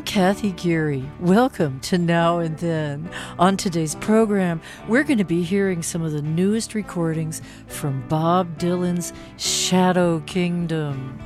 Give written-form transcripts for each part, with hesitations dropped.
Kathy Geary. Welcome to Now and Then. On today's program, we're going to be hearing some of the newest recordings from Bob Dylan's Shadow Kingdom.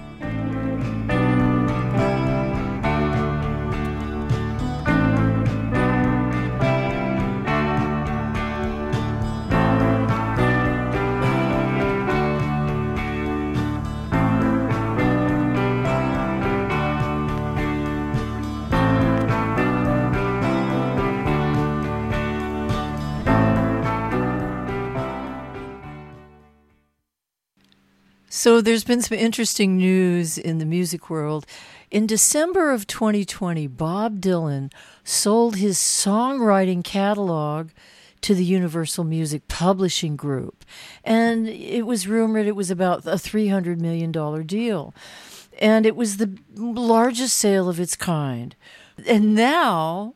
So there's been some interesting news in the music world. In December of 2020, Bob Dylan sold his songwriting catalog to the Universal Music Publishing Group. And it was rumored it was about a $300 million deal. And it was the largest sale of its kind. And now,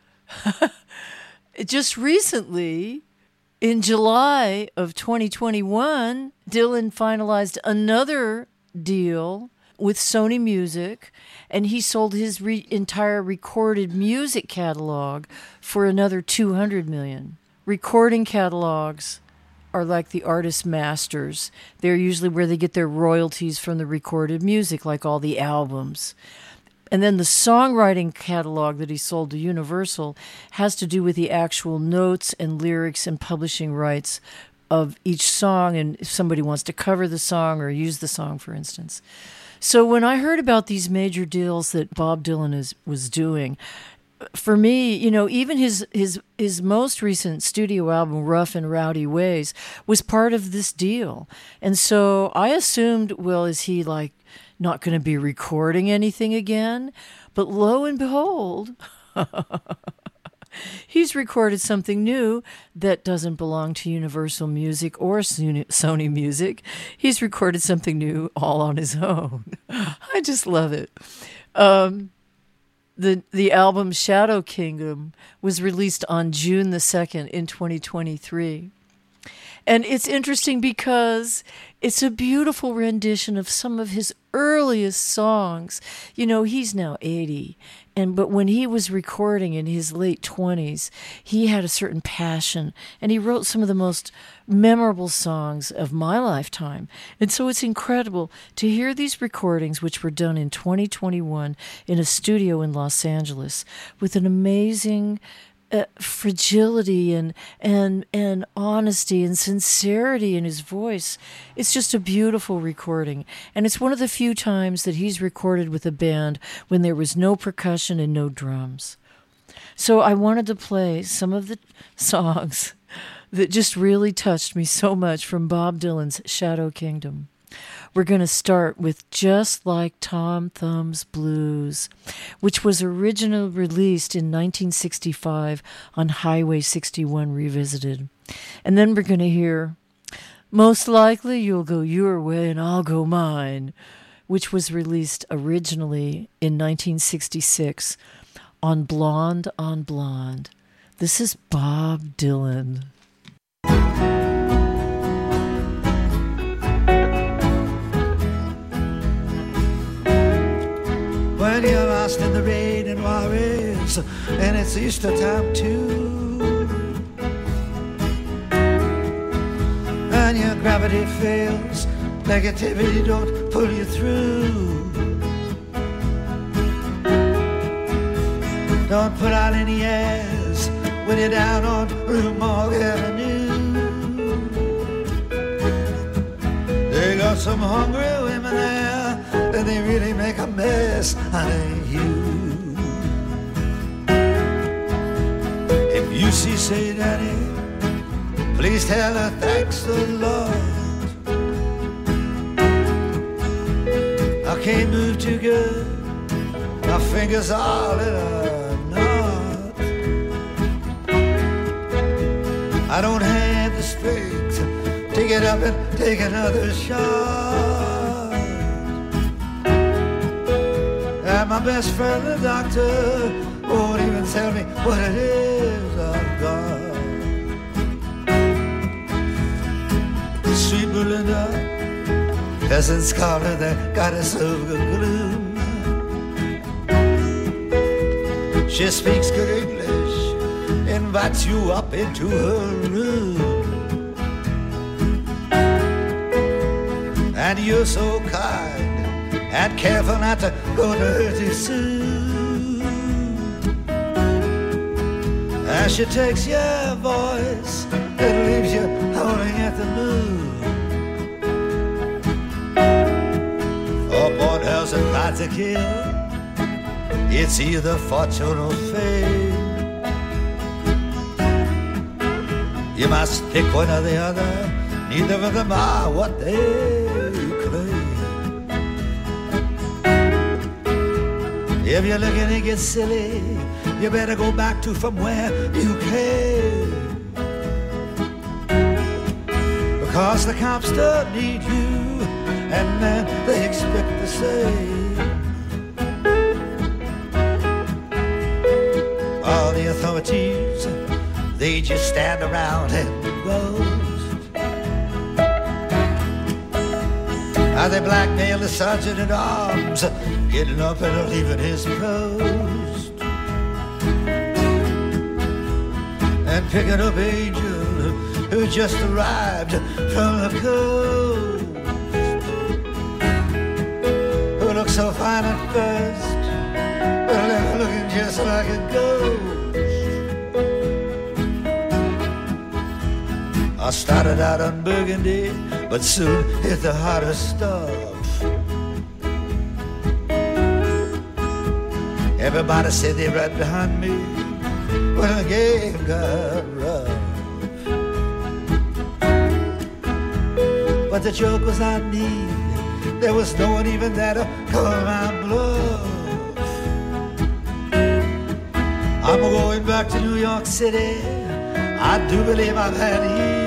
just recently, in July of 2021, Dylan finalized another deal with Sony Music, and he sold his entire recorded music catalog for another $200 million. Recording catalogs are like the artist's masters. They're usually where they get their royalties from the recorded music, like all the albums. And then the songwriting catalog that he sold to Universal has to do with the actual notes and lyrics and publishing rights of each song, and if somebody wants to cover the song or use the song, for instance. So when I heard about these major deals that Bob Dylan was doing, for me, you know, even his most recent studio album, Rough and Rowdy Ways, was part of this deal. And so I assumed, well, is he like not going to be recording anything again? But lo and behold, he's recorded something new that doesn't belong to Universal Music or Sony Music. He's recorded something new all on his own. I just love it. The album Shadow Kingdom was released on June the 2nd in 2023. And it's interesting because it's a beautiful rendition of some of his earliest songs. You know, he's now 80, but when he was recording in his late 20s, he had a certain passion, and he wrote some of the most memorable songs of my lifetime. And so it's incredible to hear these recordings, which were done in 2021 in a studio in Los Angeles, with an amazing fragility and honesty and sincerity in his voice. It's just a beautiful recording. And it's one of the few times that he's recorded with a band when there was no percussion and no drums. So I wanted to play some of the songs that just really touched me so much from Bob Dylan's Shadow Kingdom. We're going to start with Just Like Tom Thumb's Blues, which was originally released in 1965 on Highway 61 Revisited. And then we're going to hear Most Likely You'll Go Your Way and I'll Go Mine, which was released originally in 1966 on Blonde on Blonde. This is Bob Dylan. When you're lost in the rain and worries, and it's Easter time too, and your gravity fails, negativity don't pull you through. Don't put out any airs when you're down on Rue Morgue Avenue. They got some hungry women there, and they really make a mess out of you. If you see Say Daddy, please tell her thanks the Lord. I can't move too good, my fingers all in a knot. I don't have the strength to get up and take another shot. And my best friend, the doctor, won't even tell me what it is I've got. Sweet Belinda hasn't scarlet that goddess of gloom. She speaks good English, invites you up into her room. And you're so kind and careful not to go to her too soon. As she takes your voice and leaves you howling at the moon. Up on House and Fight to Kill, it's either fortune or fame. You must pick one or the other, neither of them are what they claim. If you're looking to get silly, you better go back to from where you came. Because the cops don't need you, and man, they expect the same. All the authorities, they just stand around and roast. How they blackmail the sergeant at arms, getting up and leaving his post. And picking up Angel, who just arrived from the coast. Who looks so fine at first, but left looking just like a ghost. I started out on Burgundy, but soon hit the hotter stuff. Everybody said they right behind me when the game got rough. But the joke was on me, there was no one even there to call my bluff. I'm going back to New York City, I do believe I've had enough.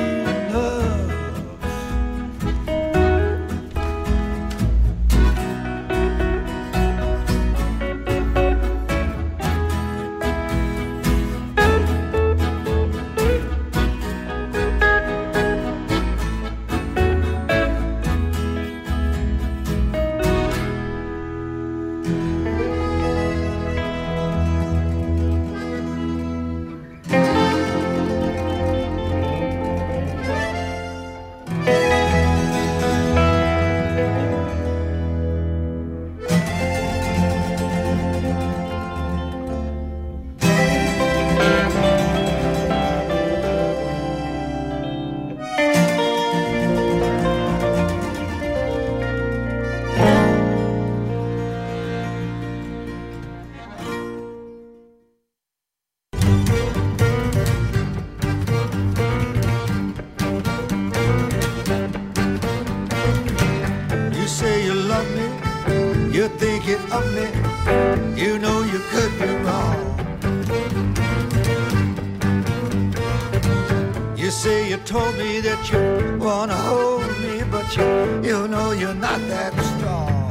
Of me, you know you could be wrong. You say you told me that you wanna hold me, but you know you're not that strong.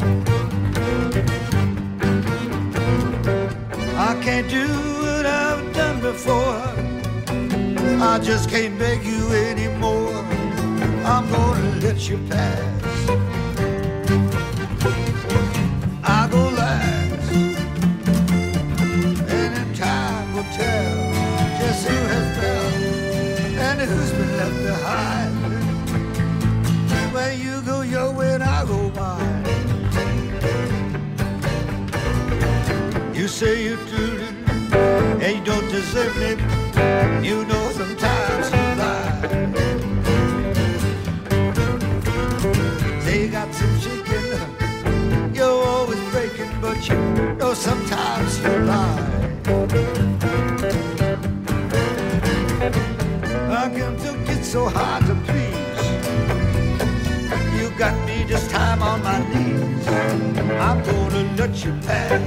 I can't do what I've done before, I just can't beg you anymore. I'm gonna let you pass. I go last, and in time will tell just who has fell and who's been left behind. Where you go your way and I go mine. You say you do, and you don't deserve me. You know sometimes you lie. Say you got some chicken, you're always breaking, but you know sometimes you lie. How come it's so hard to please? You got me this time on my knees. I'm gonna let you pass.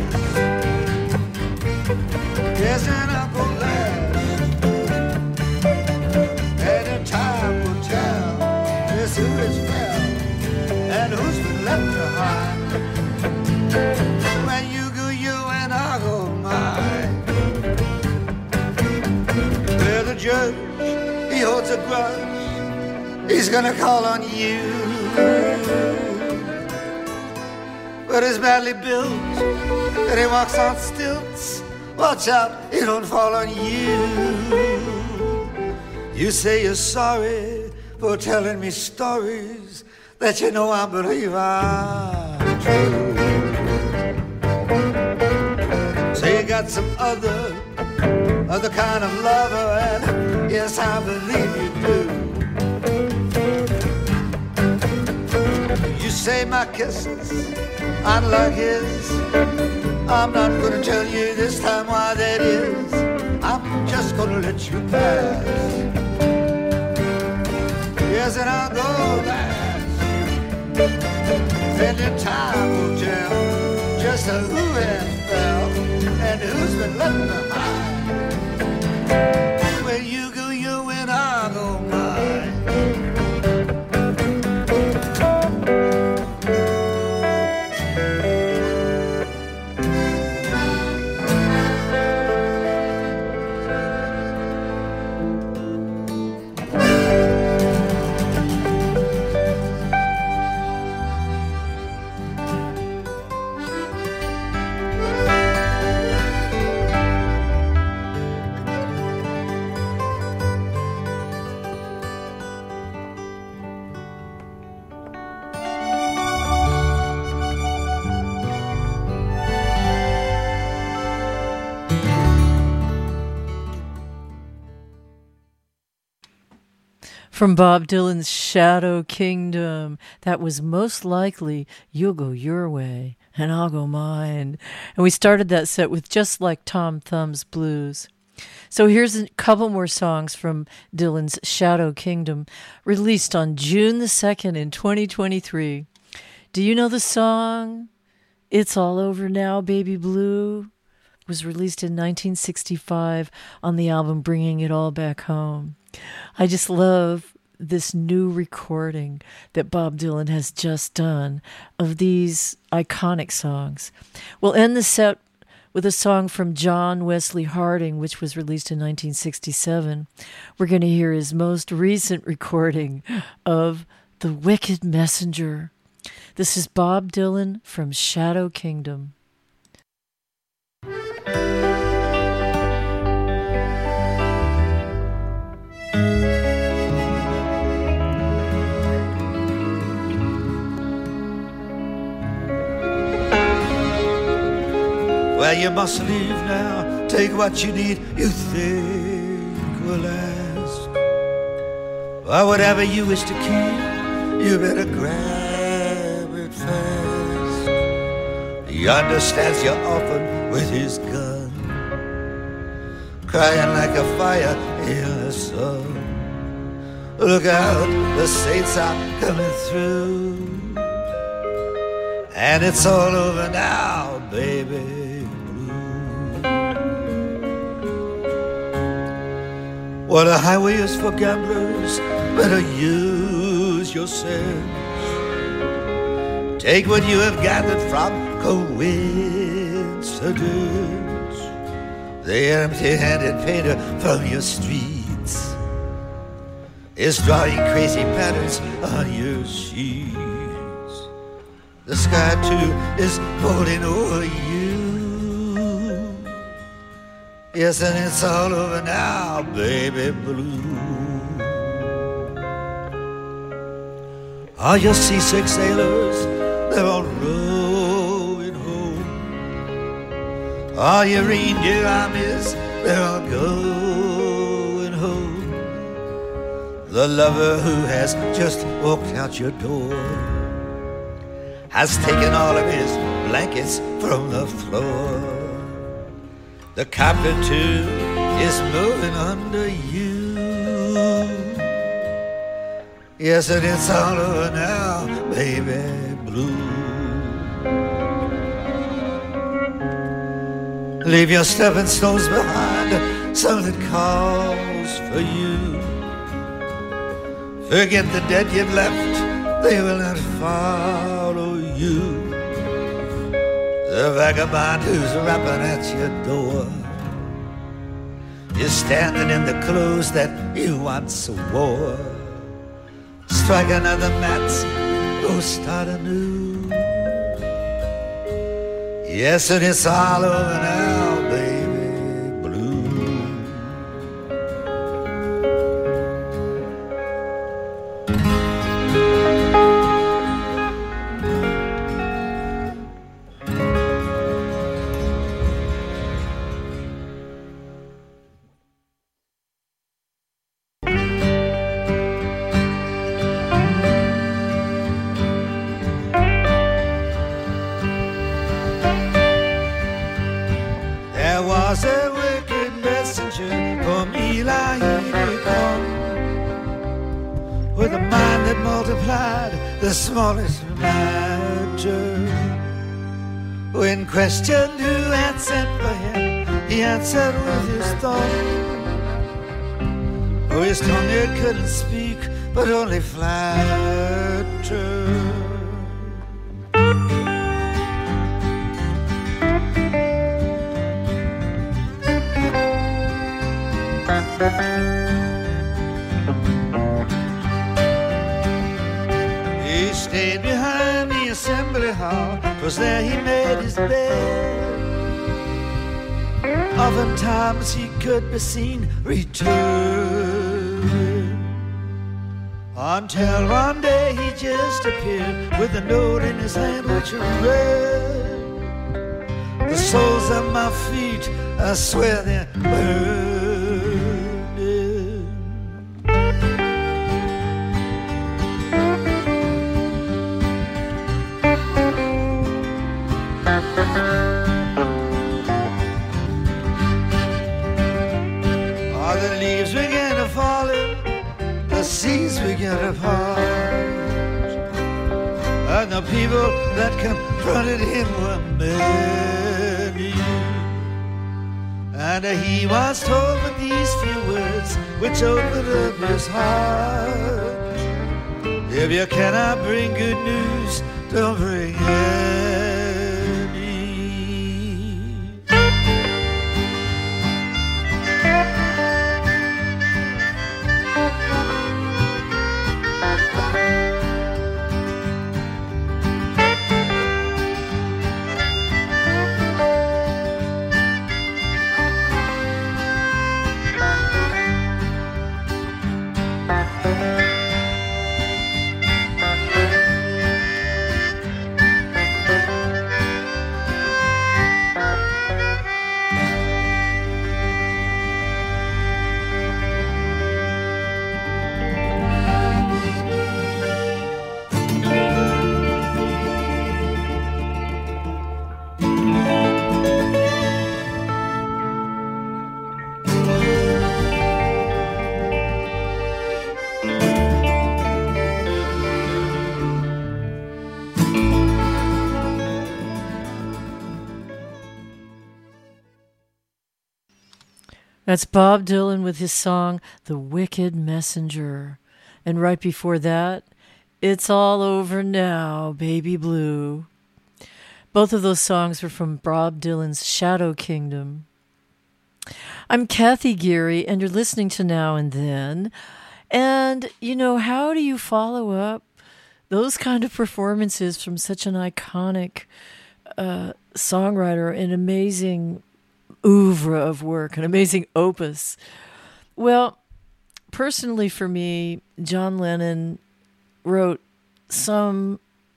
Yes, and I'll go last. And the time will tell just who is well and who's been left behind. When you go you and I go mine. Where the judge, he holds a grudge, he's gonna call on you. But he's badly built and he walks on stilts. watch out, it don't fall on you. You say you're sorry for telling me stories that you know I believe are true. Say you got some other kind of lover, and yes, I believe you do. You say my kisses aren't like his. I'm not gonna tell you this time why that is. I'm just gonna let you pass. Yes, and I'll go last. Then the time will tell just who has fell and who's been left behind. When you go your way, I'll go mine. From Bob Dylan's Shadow Kingdom, that was Most Likely You'll Go Your Way and I'll Go Mine. And we started that set with Just Like Tom Thumb's Blues. So here's a couple more songs from Dylan's Shadow Kingdom, released on June the 2nd in 2023. Do you know the song It's All Over Now, Baby Blue? It was released in 1965 on the album Bringing It All Back Home. I just love this new recording that Bob Dylan has just done of these iconic songs. We'll end the set with a song from John Wesley Harding, which was released in 1967. We're going to hear his most recent recording of The Wicked Messenger. This is Bob Dylan from Shadow Kingdom. Well, you must leave now. Take what you need, you think will last. Or whatever you wish to keep, you better grab it fast. He understands you often with his gun, crying like a fire in the sun. Look out, the saints are coming through, and it's all over now, baby. Well, the highway is for gamblers, better use your sense. Take what you have gathered from coincidence. The empty-handed painter from your streets is drawing crazy patterns on your sheets. The sky, too, is folding over you. Yes, and it's all over now, baby blue. All your seasick sailors, they're all rowing home. All your reindeer armies, they're all going home. The lover who has just walked out your door has taken all of his blankets from the floor. The carpet too is moving under you. Yes, and it's all over now, baby blue. Leave your stepping stones behind, something calls for you. Forget the dead you've left, they will not follow you. The vagabond who's rapping at your door is standing in the clothes that you once wore. Strike another match, go start anew. Yes, and it's all over now, baby multiplied the smallest matter. When questioned who had sent for him, he answered with his thought. Oh, his tongue it couldn't speak, but only flatter. He stayed behind the assembly hall, 'twas there he made his bed. Oftentimes he could be seen returning, until one day he just appeared with a note in his hand which read, the soles of my feet, I swear they're burning. All the leaves began to fall in, the seas began to part, and the people that confronted him were many. And he was told with these few words, which opened up his heart: if you cannot bring good news, don't bring any. That's Bob Dylan with his song, The Wicked Messenger. And right before that, It's All Over Now, Baby Blue. Both of those songs were from Bob Dylan's Shadow Kingdom. I'm Kathy Geary, and you're listening to Now and Then. And, you know, how do you follow up those kind of performances from such an iconic songwriter, an amazing oeuvre of work, an amazing opus? Well, personally for me, John Lennon wrote some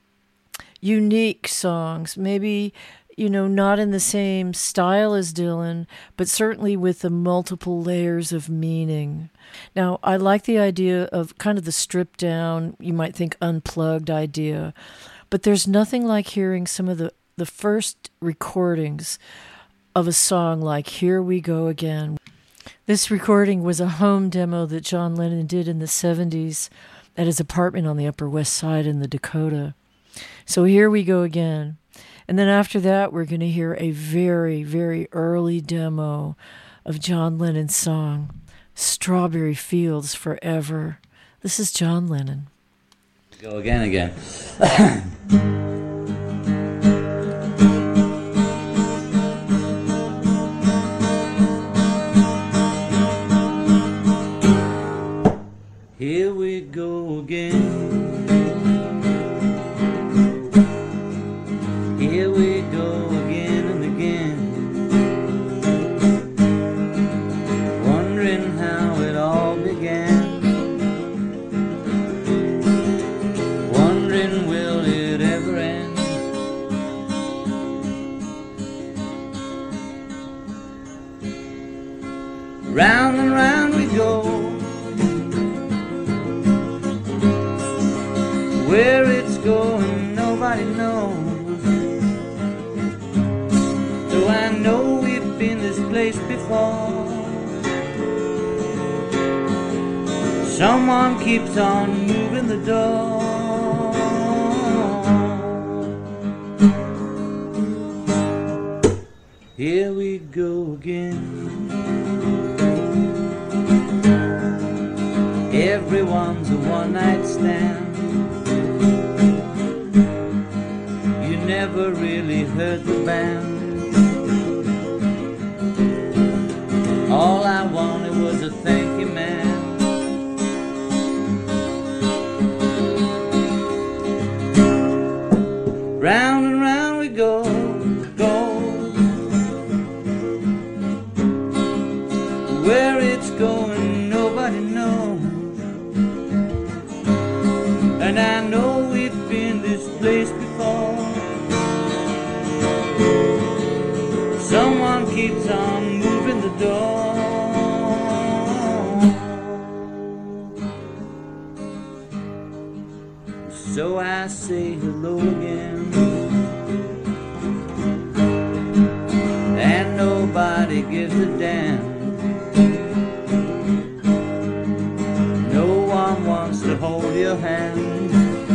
unique songs, maybe, you know, not in the same style as Dylan, but certainly with the multiple layers of meaning. Now, I like the idea of kind of the stripped down, you might think unplugged idea, but there's nothing like hearing some of the first recordings of a song like Here We Go Again. This recording was a home demo that John Lennon did in the 70s at his apartment on the Upper West Side in the Dakota. So Here We Go Again. And then after that, we're going to hear a very, very early demo of John Lennon's song, Strawberry Fields Forever. This is John Lennon. Go again. Here we go again. Here we go again and again, wondering how it all began, wondering will it ever end. Round and round we go, where it's going nobody knows. Though I know we've been this place before, Someone keeps on moving the door. Here we go again. Everyone's a one-night stand. You never really heard the band. All I wanted was a thank you, man. Round and round we go, go. Where it's going, nobody knows. And I know we've been this place before. Someone keeps on moving the door. So I say hello again, and nobody gives a damn. No one wants to hold your hand.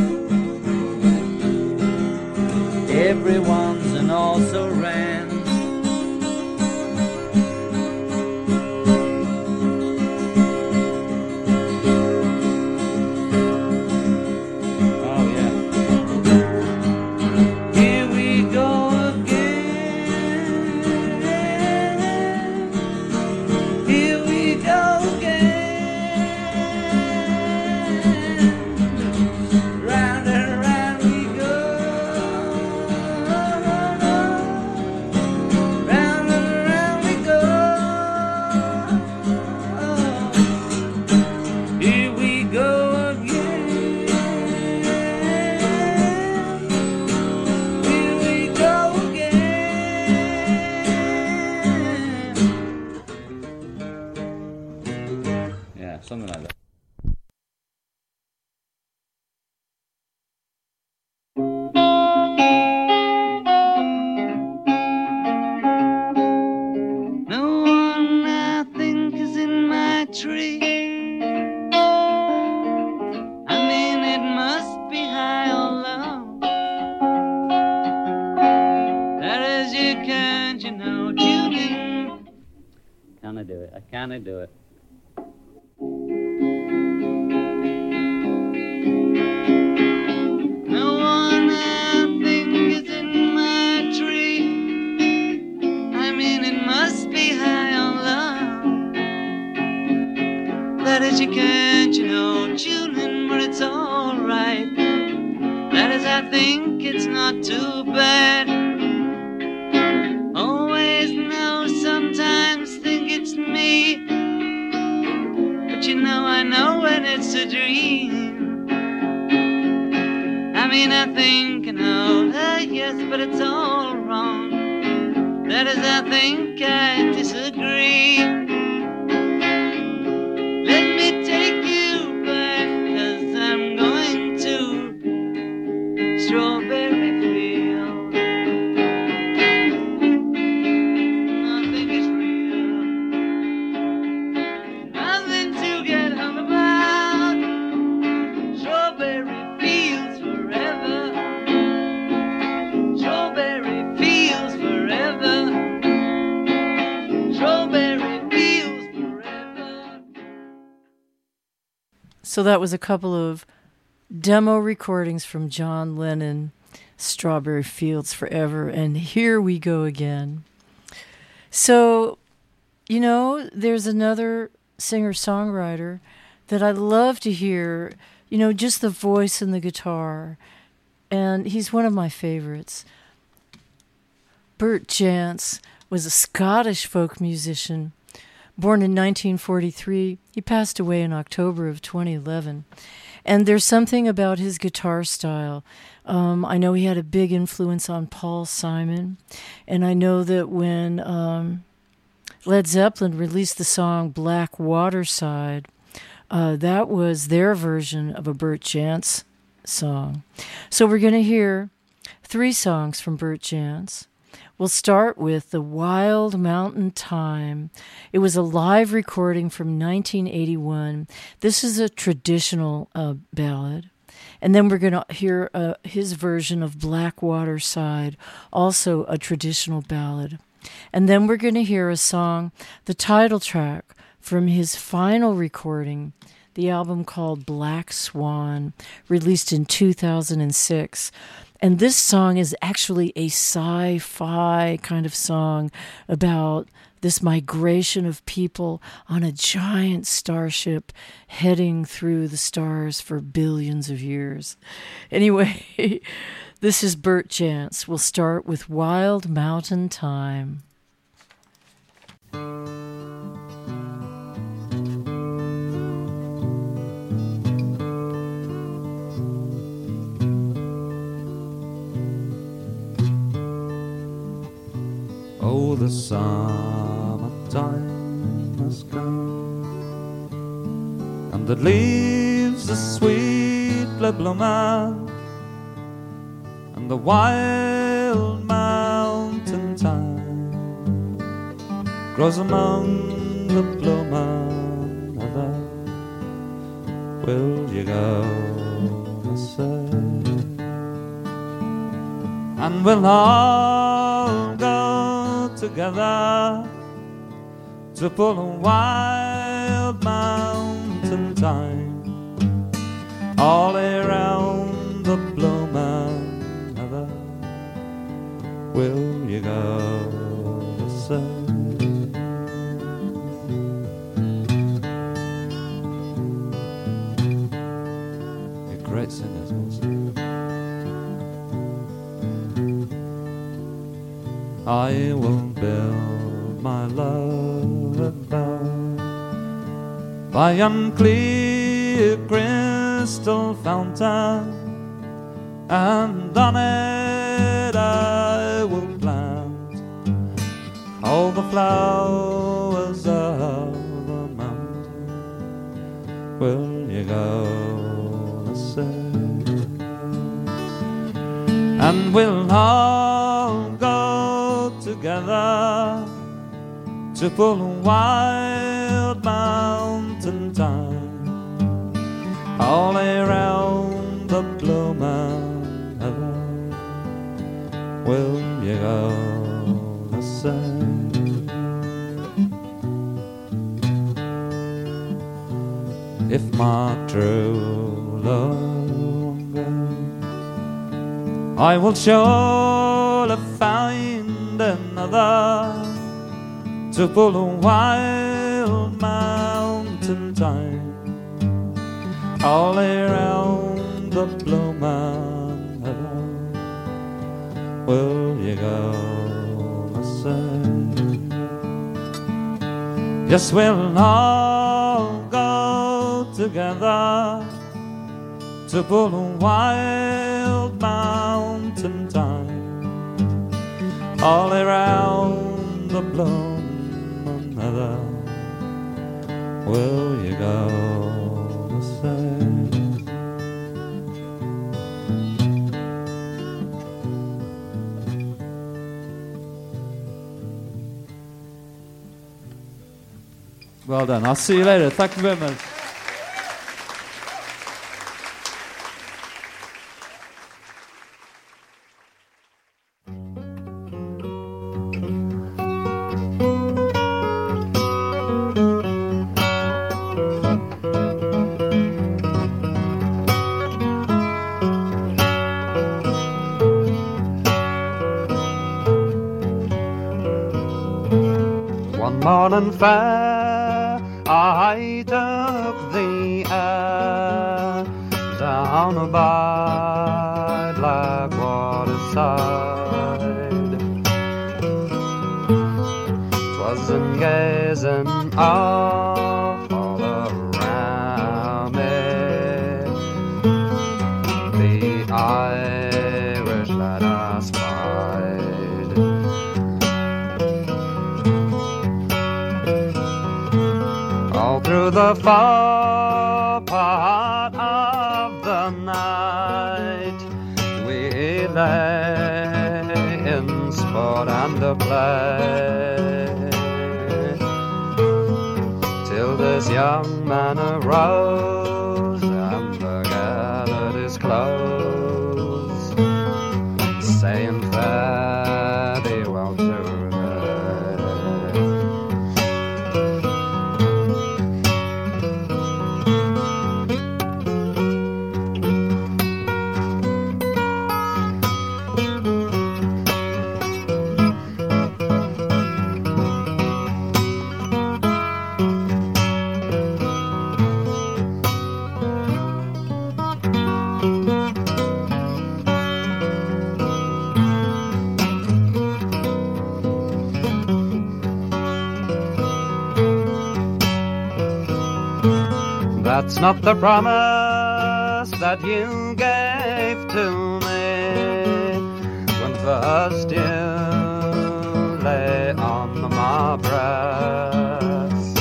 Everyone's an also ran. Something like that. No one I think is in my tree. I mean, it must be high or low. That is, you can't, you know, tune in. Can I do it? Can I do it? You can't, you know, tune in, but it's alright. That is, I think it's not too bad. Always know, sometimes think it's me, but you know, I know when it's a dream. I mean, I think I know, yes, but it's all wrong. That is, I think I disagree. Let me take you back, 'cause I'm going to Strawberry Field. Nothing is real, nothing to get hung about. Strawberry Fields forever. Strawberry Fields forever. Strawberry Fields forever. So that was a couple of demo recordings from John Lennon, Strawberry Fields Forever, and Here We Go Again. So, you know, there's another singer-songwriter that I love to hear, you know, just the voice and the guitar, and he's one of my favorites. Bert Jansch was a Scottish folk musician. Born in 1943, he passed away in October of 2011. And there's something about his guitar style. I know he had a big influence on Paul Simon. And I know that when Led Zeppelin released the song Black Waterside, that was their version of a Bert Jansch song. So we're going to hear 3 songs from Bert Jansch. We'll start with The Wild Mountain Thyme. It was a live recording from 1981. This is a traditional ballad. And then we're going to hear his version of Blackwater Side, also a traditional ballad. And then we're going to hear a song, the title track from his final recording, the album called Black Swan, released in 2006. And this song is actually a sci-fi kind of song about this migration of people on a giant starship heading through the stars for billions of years. Anyway, this is Bert Jansch. We'll start with Wild Mountain Thyme. Oh, the summertime has come, and the leaves are sweetly blooming, and the wild mountain thyme grows among the blooming heather. Will you go, I say, and we'll all go together to pull a wild mountain thyme all around the blooming heather. Will you go, I say? You're great singers, also. I will build my love above by unclear crystal fountain, and on it I will plant all the flowers of the mountain. Will you go, I say? And we'll all go together to pull a wild mountain thyme all around the blooming heather. Will you go, I say? If my true love goes, I will surely find another to pull a wild mountain thyme all around the blooming heather. Will you go, I say? Yes, we'll all go together to pull a wild mountain thyme all around the blooming heather. Will you go, I say? Well done. I'll see you later. Thank you very much. One morning fair, I took the air down by Blackwater side. 'Twas in gazing all around me, the Irish that I spied. All through the far part of the night, we lay in sport. sport and a play, till this young man arose and gathered his clothes, saying fare thee well today. That's not the promise that you gave to me when first you lay on my breast.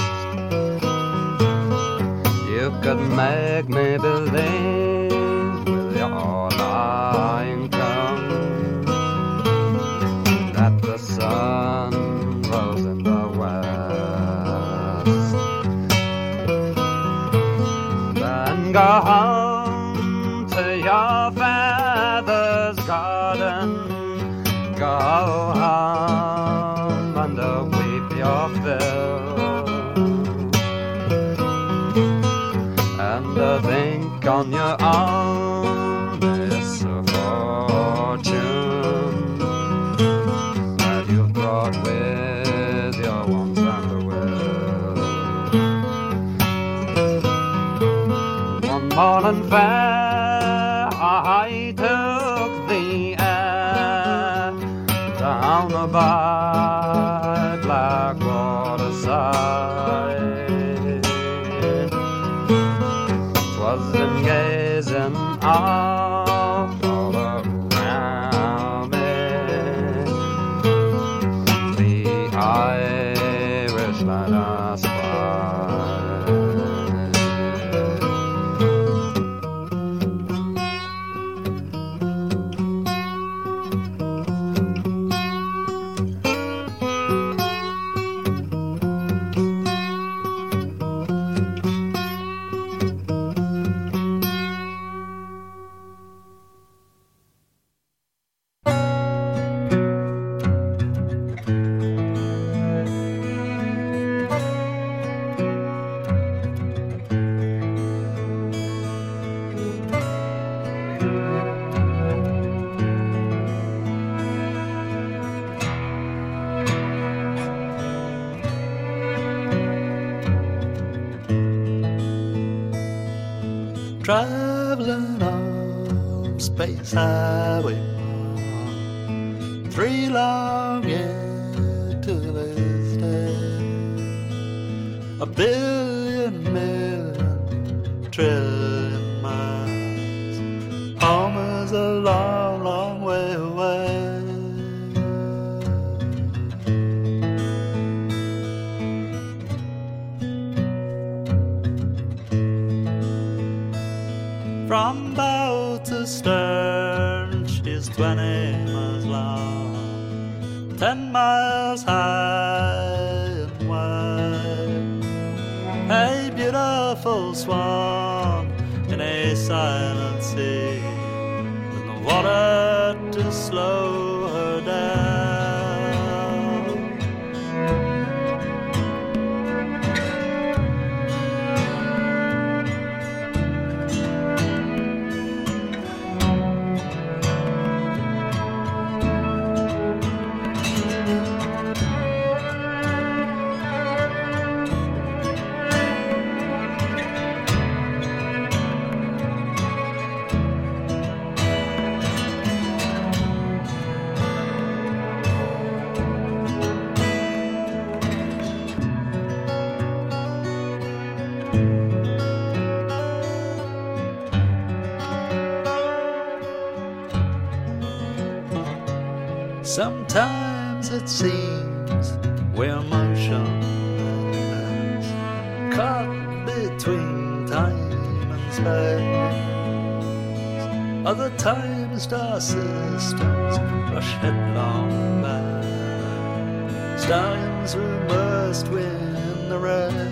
You could make me believe with your lying tongue that the sun rose in the west. Go home to your father's garden, go home and weep your fill, and think on your own misfortune that you've brought with your wants and a will. Morning fair, I took the air down by Blackwater side. 'Twas in gazing all around me, the Irish light I spied. Traveling on Space Highway 1, 3 long years to this day. 1,000,000,000,000 trillion miles. Home is a long, long way away. From bow to stern, she's 20 miles long, 10 miles high and wide. A beautiful swan in a silent sea, with no water to slow her down. Sometimes it seems we're motionless, caught between time and space. Other times our systems rush headlong back. stallions who must win the race.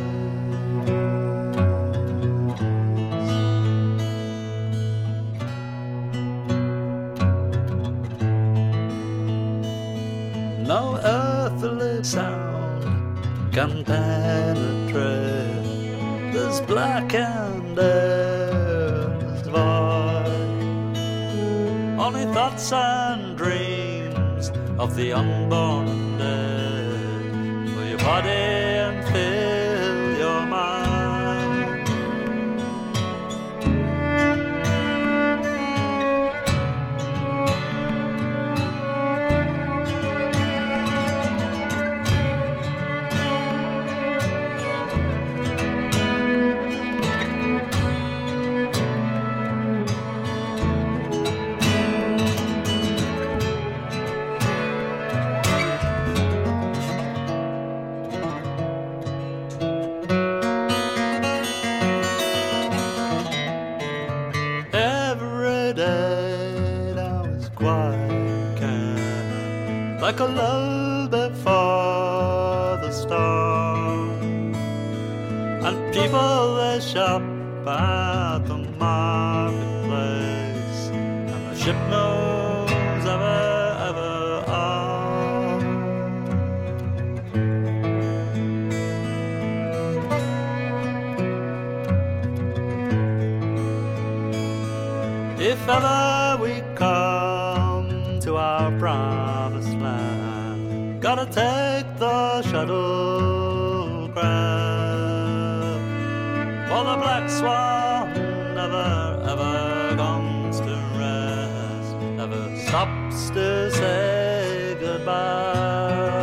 No earthly sound can penetrate this black and endless void. Only thoughts and dreams of the unborn and dead for your body and fill your mind. Like a lull before the storm, and people they shop at the marketplace, and the ship knows ever on. If ever we come to our promised land, gotta take the shuttlecraft, for the black swan never ever comes to rest, never stops to say goodbye.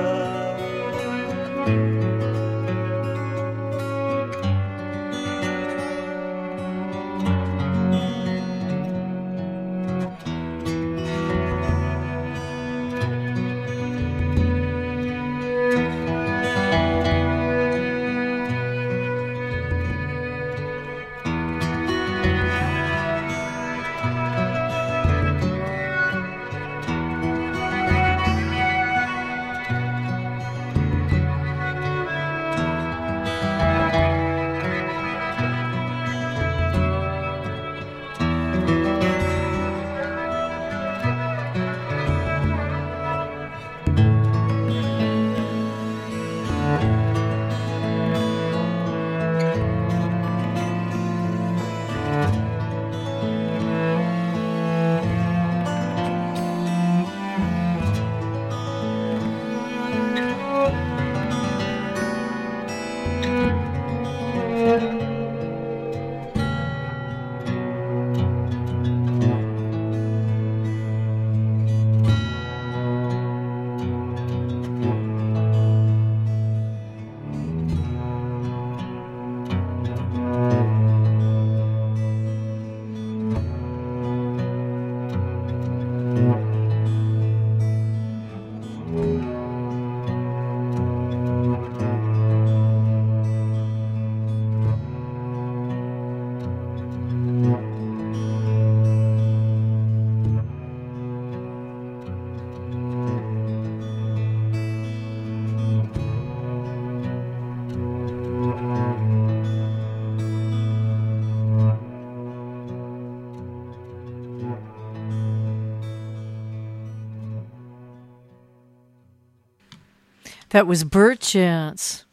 That was Bert Jansch.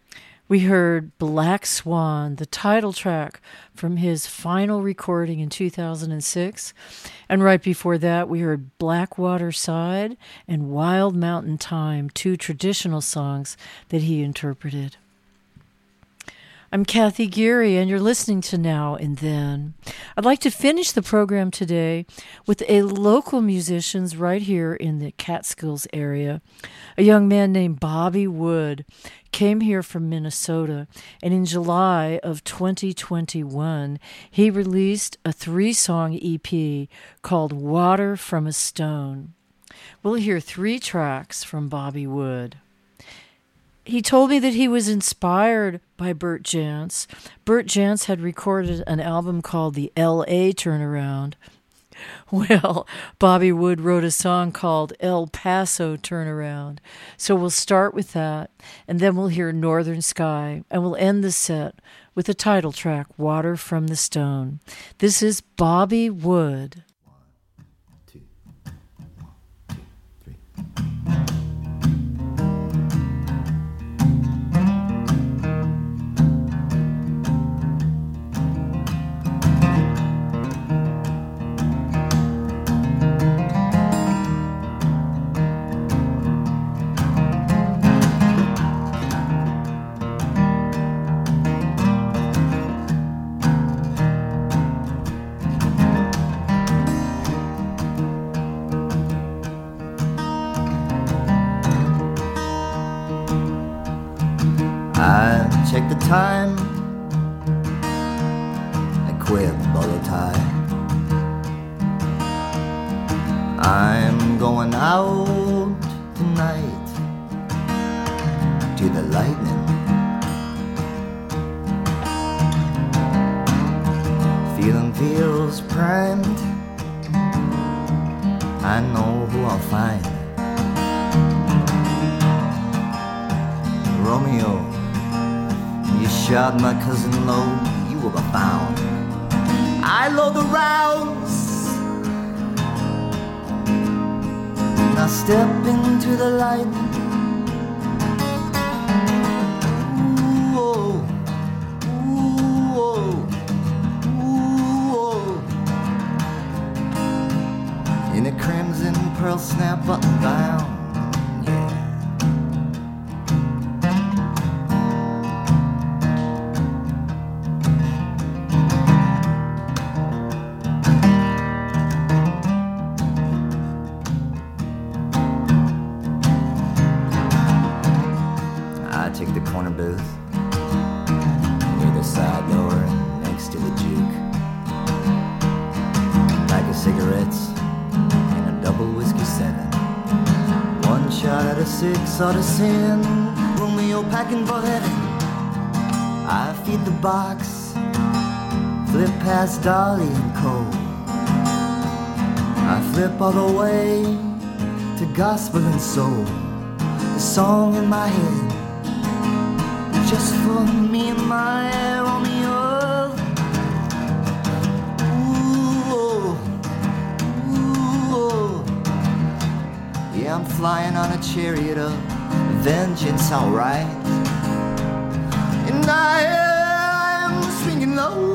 We heard Black Swan, the title track from his final recording in 2006. And right before that, we heard Blackwater Side and Wild Mountain Time, two traditional songs that he interpreted. I'm Kathy Geary, and you're listening to Now and Then. I'd like to finish the program today with a local musicians right here in the Catskills area. A young man named Bobby Wood came here from Minnesota, and in July of 2021, he released a 3-song EP called Water from a Stone. We'll hear 3 tracks from Bobby Wood. He told me that he was inspired by Bert Jansch. Bert Jansch had recorded an album called the L.A. Turnaround, Well, Bobby Wood wrote a song called El Paso Turnaround. So we'll start with that, and then we'll hear Northern Sky, and we'll end the set with the title track, Water from the Stone. This is Bobby Wood. Check the time, equip bow tie. I'm going out tonight to the lightning. Feeling feels primed. I know who I'll find. Romeo, you shot my cousin low, you will be found. I load the rounds. Now step into the light. Ooh, oh, ooh, oh, ooh, oh. In a crimson pearl snap button down. Sort of sin, Romeo packing for heaven. I feed the box, flip past Dolly and Cole. I flip all the way to gospel and soul. The song in my head, just for me and my Romeo. Ooh, ooh, yeah, I'm flying on a chariot of vengeance, alright. And I am swinging low.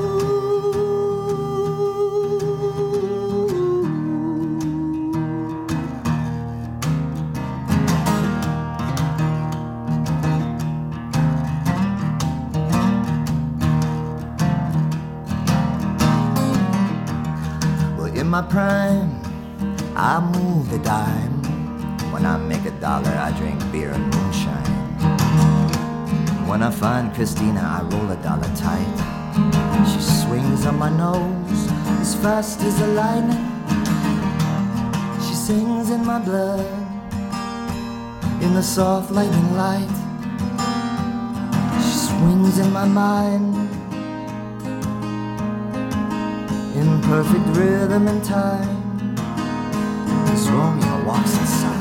Well, in my prime, I move the dime. When I make $1, I drink beer and moonshine. When I find Christina, I roll $1 tight. She swings on my nose as fast as a lightning. She sings in my blood in the soft lightning light. She swings in my mind in perfect rhythm and time. As Romeo walks inside.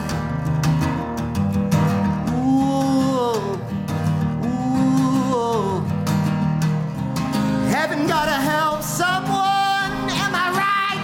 Gotta help someone, am I right?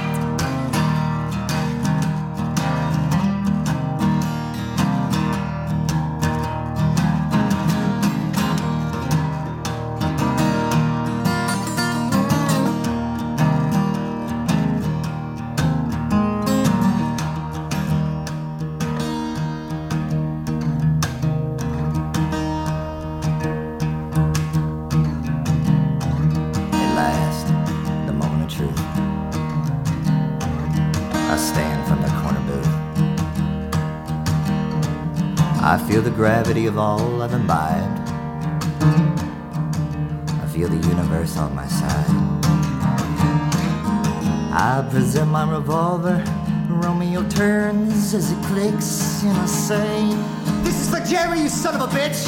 I feel the gravity of all I've imbibed. I feel the universe on my side. I present my revolver. Romeo turns as it clicks, and I say, "This is for Jerry, you son of a bitch!"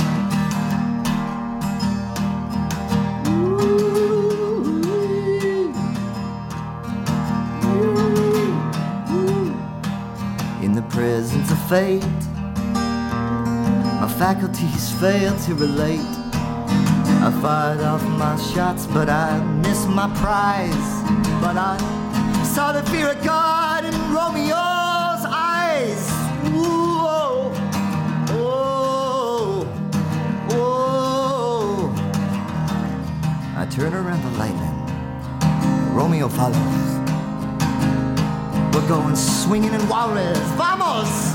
Ooh, ooh, ooh. fate. My faculties fail to relate. I fired off my shots, but I missed my prize. But I saw the fear of God in Romeo's eyes. Whoa, whoa, whoa. I turn around the lightning. Romeo follows. We're going swinging in Juarez. Vamos!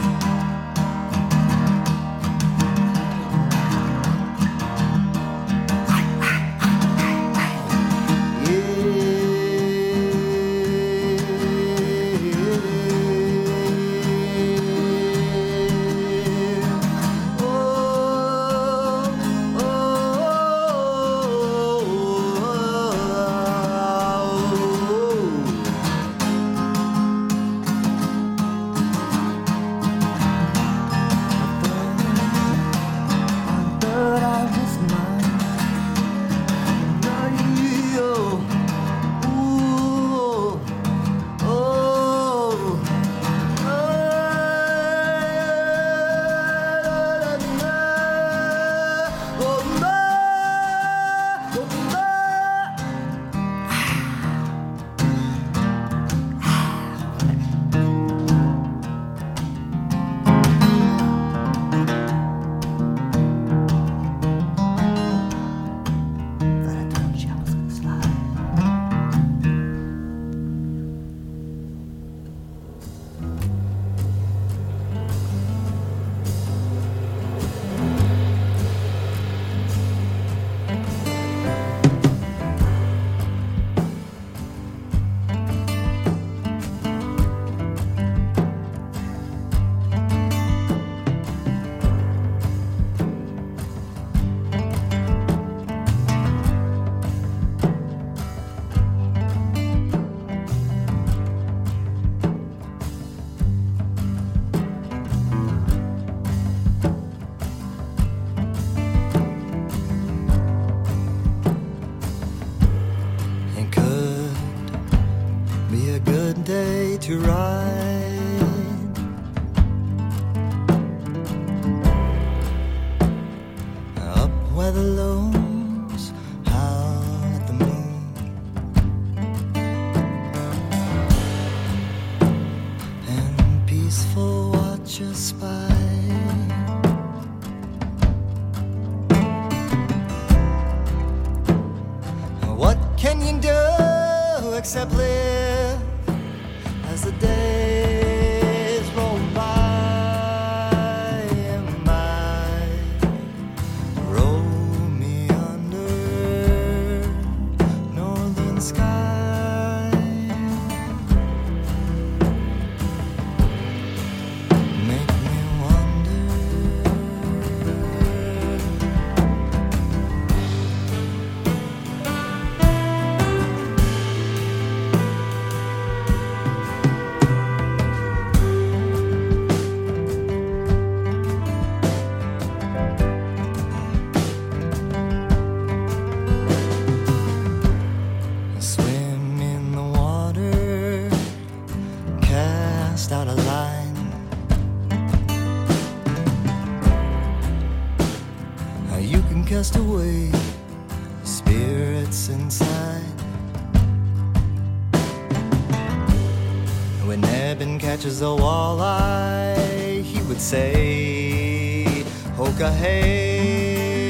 To ride up where the looms howl at the moon, and peaceful watchers spy. What can you do except live as the days roll by, and by roll me under northern sky. Make me wonder. Swim in the water, cast out a line. How you can cast away spirits inside. When Eben catches a walleye, he would say, Hoka hey.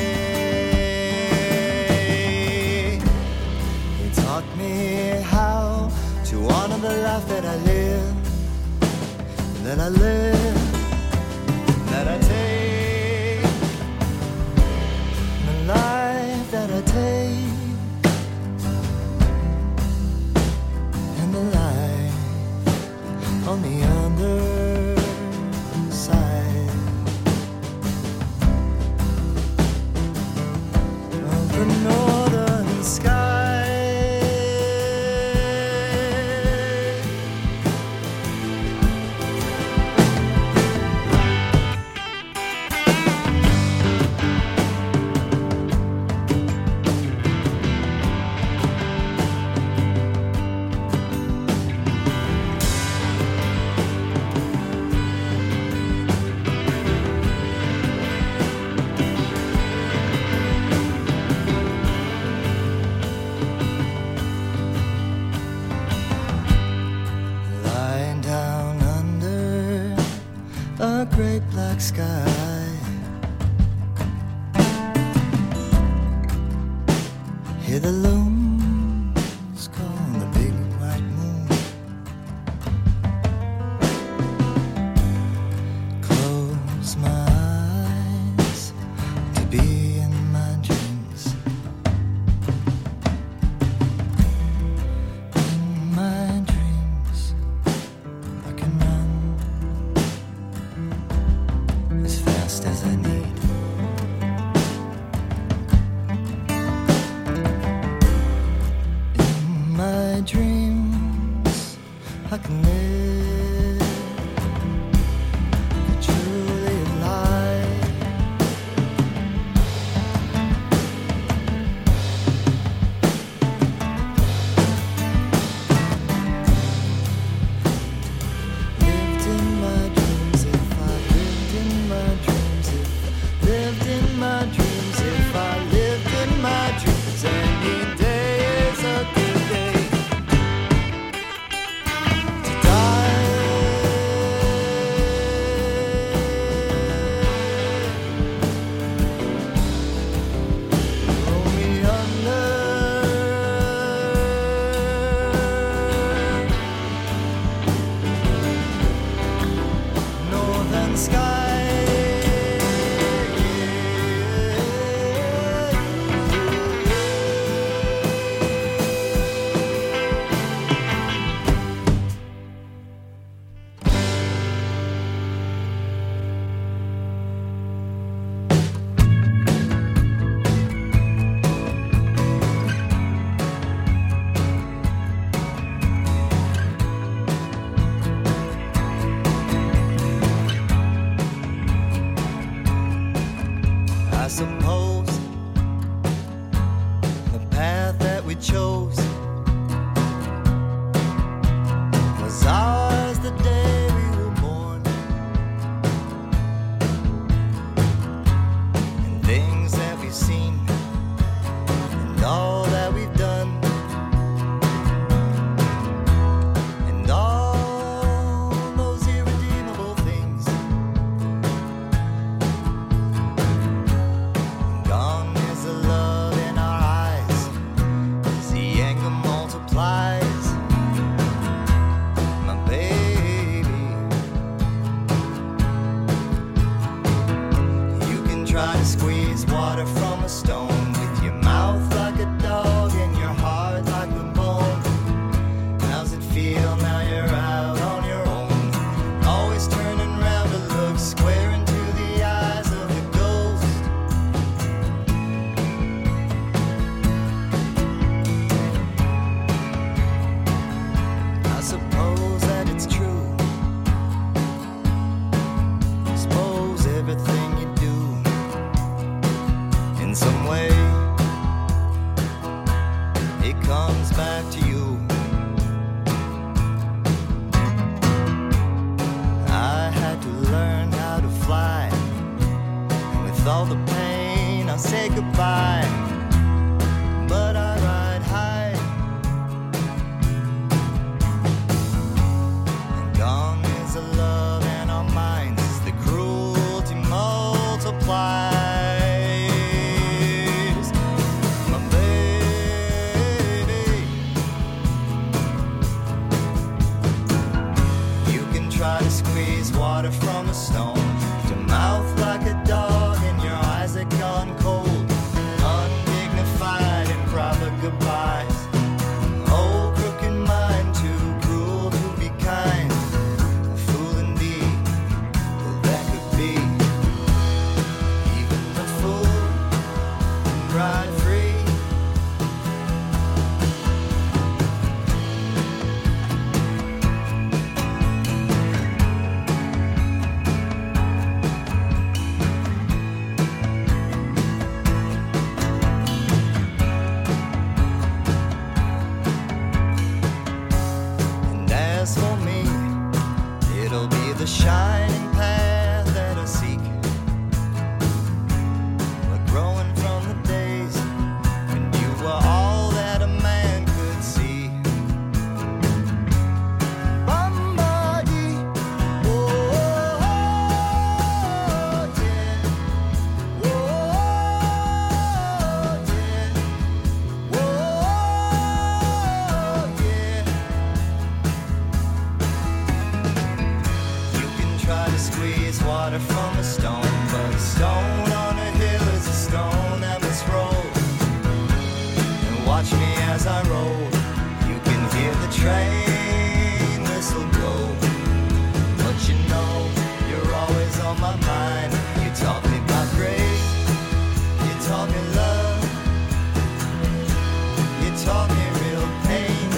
He taught me how to honor the life that I live, that I live, that I take, the life that I take, and the life on the other side of the northern sky. great black sky. Hear the loons call the big white moon. Close my eyes to be in my dreams. In my dreams, I can run as fast as I need. My dreams, I can live truly alive. Lived in my dreams, if I lived in my dreams, if I lived in my dreams, if I lived in my dreams, any day is a good day to die. Roll me under northern sky. I suppose the path that we chose was ours the day we were born, and things that we've seen and all that we've done and all those irredeemable things. Gone is the love in our eyes as the anger multiplies. My baby, you can try to squeeze water from a stone with your mouth like a dog and your heart like a bone. How's it feel now you're out on your own? Always turning round to look square into the eyes of the ghost. I suppose that it's true. Suppose everything you do in some way it comes back to you. I had to learn how to fly, and with all the pain I'll say goodbye. But I ride high, and gone is the love in our minds as the cruelty multiplies. My baby, you can try to squeeze water from a stone, your mouth like a dog and your eyes that gone cold, undignified and proper goodbyes. Oh, crooked mind, too cruel to be kind. A fool indeed, well, that could be. Even the fool can ride free. And as for me, it'll be the shining path that I seek. We're growing from the days when you were all that a man could see. Bombardee, oh, oh, oh. water from a stone, but a stone on a hill is a stone that must roll. And watch me as I roll. You can hear the train whistle go. But you know, you're always on my mind. You taught me about grace, you taught me love, you taught me real pain.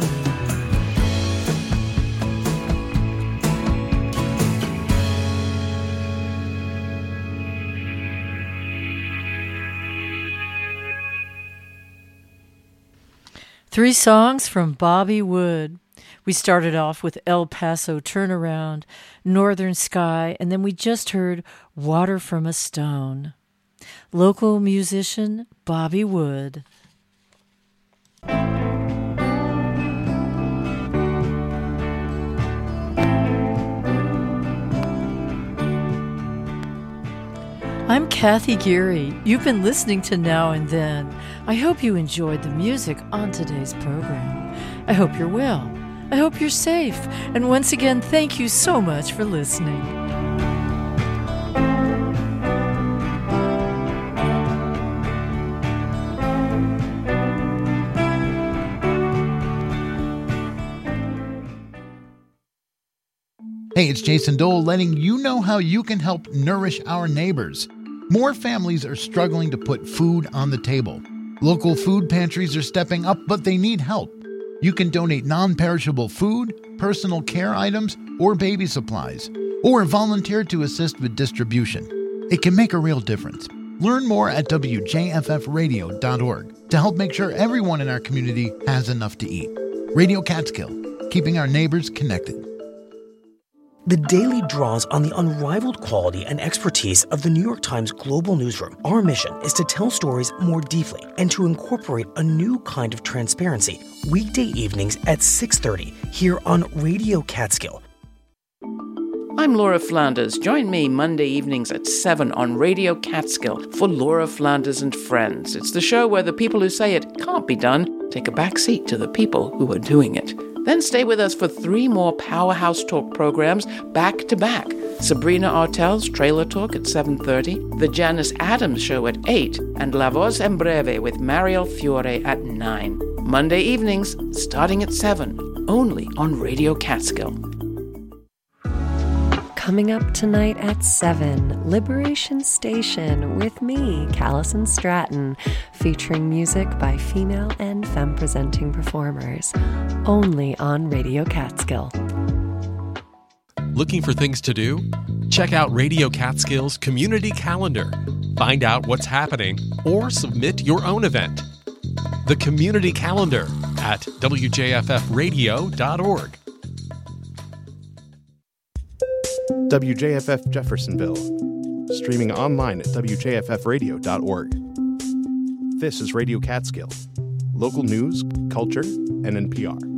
Three songs from Bobby Wood. We started off with El Paso Turnaround, Northern Sky, and then we just heard Water from a Stone. Local musician Bobby Wood. I'm Kathy Geary. You've been listening to Now and Then. I hope you enjoyed the music on today's program. I hope you're well. I hope you're safe. And once again, thank you so much for listening. Hey, it's Jason Dole letting you know how you can help nourish our neighbors. More families are struggling to put food on the table. Local food pantries are stepping up, but they need help. You can donate non-perishable food, personal care items, or baby supplies, or volunteer to assist with distribution. It can make a real difference. Learn more at WJFFradio.org to help make sure everyone in our community has enough to eat. Radio Catskill, keeping our neighbors connected. The Daily draws on the unrivaled quality and expertise of the New York Times Global Newsroom. Our mission is to tell stories more deeply and to incorporate a new kind of transparency. Weekday evenings at 6:30 here on Radio Catskill. I'm Laura Flanders. Join me Monday evenings at 7 on Radio Catskill for Laura Flanders and Friends. It's the show where the people who say it can't be done take a back seat to the people who are doing it. Then stay with us for 3 more Powerhouse Talk programs back to back. Sabrina Artel's Trailer Talk at 7:30, The Janice Adams Show at 8, and La Voz en Breve with Mariel Fiore at 9. Monday evenings, starting at 7, only on Radio Catskill. Coming up tonight at 7, Liberation Station with me, Callison Stratton, featuring music by female and femme-presenting performers, only on Radio Catskill. Looking for things to do? Check out Radio Catskill's Community Calendar. Find out what's happening or submit your own event. The Community Calendar at WJFFradio.org. WJFF Jeffersonville, streaming online at WJFFradio.org. This is Radio Catskill, local news, culture, and NPR.